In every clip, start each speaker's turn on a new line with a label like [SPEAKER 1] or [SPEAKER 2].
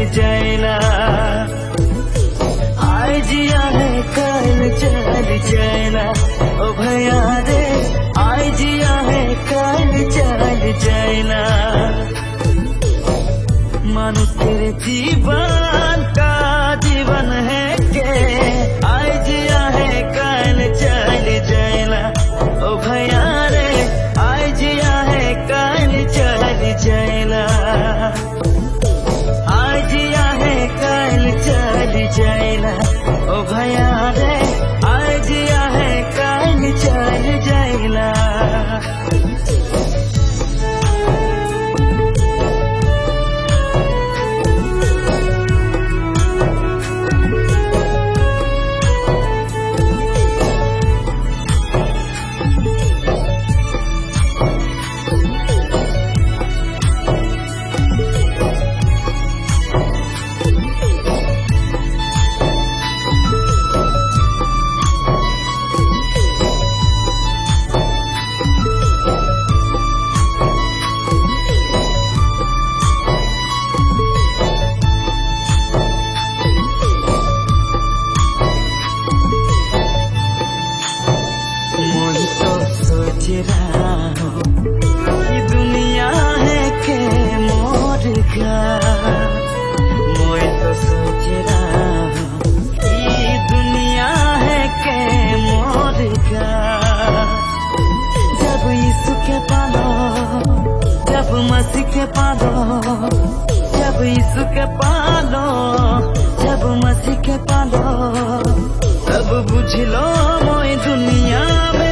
[SPEAKER 1] जाइला आज आहे कल चल जाइला ओ भैया रे आज आहे कल चल जाइला मानो तेरे जीवन का जीवन है के आज आहे कल चल जाइला ओ भैया रे आज आहे कल चल जाइला आज आहे कल चल जाइला ओ भैया रे आज आहे कल चल जाइला ये दुनिया है के मोर का मैं तो सोच रहा हूँ ये दुनिया है के मोर का जब यीशु के पालो जब मसीह के पालो जब यीशु के पालो जब मसीह के पालो तब बुझ लो मोई दुनिया में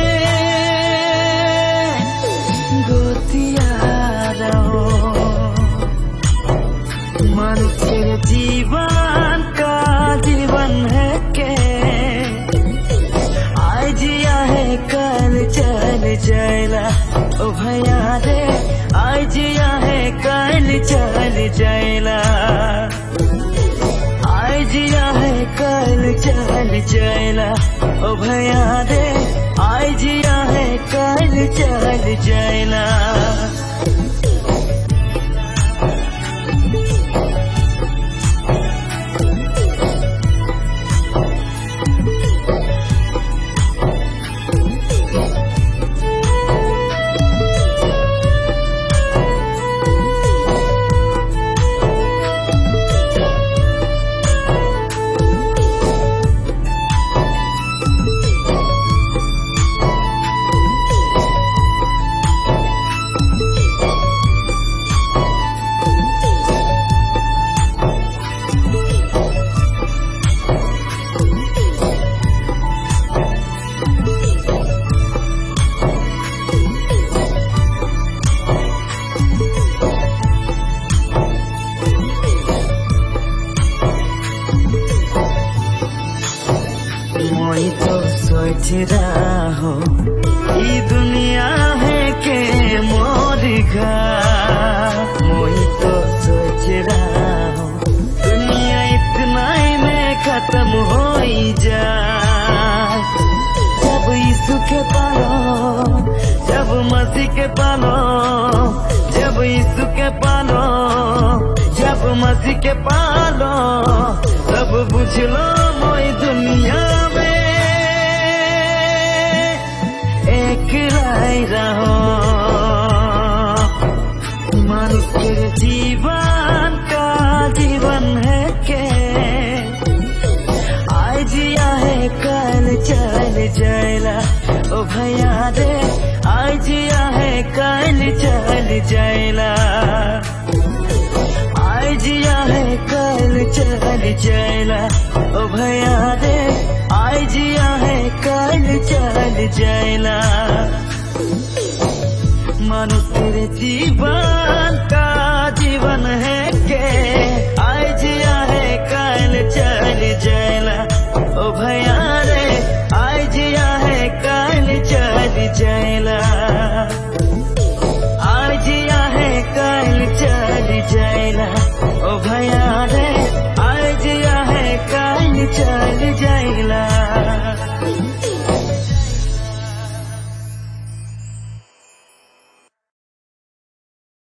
[SPEAKER 1] मन तेरे जीवन का जीवन है के आज आहे कल चल जाइला ओ भैया रे आज आहे कल चल जाइला आज आहे कल चल जाइला ओ भैया रे आज आहे कल चल जाइला मैं तो सोच रहा हूँ ये दुनिया है के मोर का मैं तो सोच रहा हूँ दुनिया इतना ही में खत्म हो ही जाए जब यीशु के पालो जब मसीह के पालो जब यीशु के पालो जब मसीह के पालो तब बुझ लो मोई दुनिया में एक लाई रहो मन तेरे जीवन का जीवन है के आज आहे कल चल जाइला ओ भैया रे आज आहे कल चल जाइला आज आहे कल चल जाइला ओ भैया रे आज आहे कल चल जाइला मानो तेरे जीवन का जीवन है के आज आहे कल चल जाइला ओ भैया रे आज आहे कल चल जाइला आज आहे कल चल जाइला ओ भैया रे